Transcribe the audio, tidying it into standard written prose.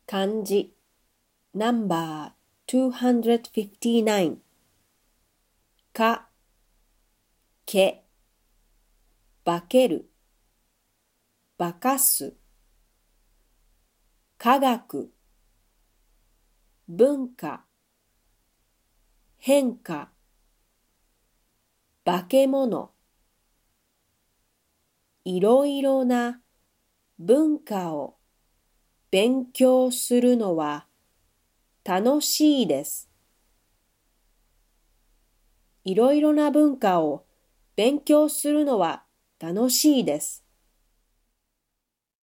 漢字ナンバー259か、け、化ける、化かす、科学、文化、変化、化け物、いろいろな文化を勉強するのは楽しいです。いろいろな文化を勉強するのは楽しいです。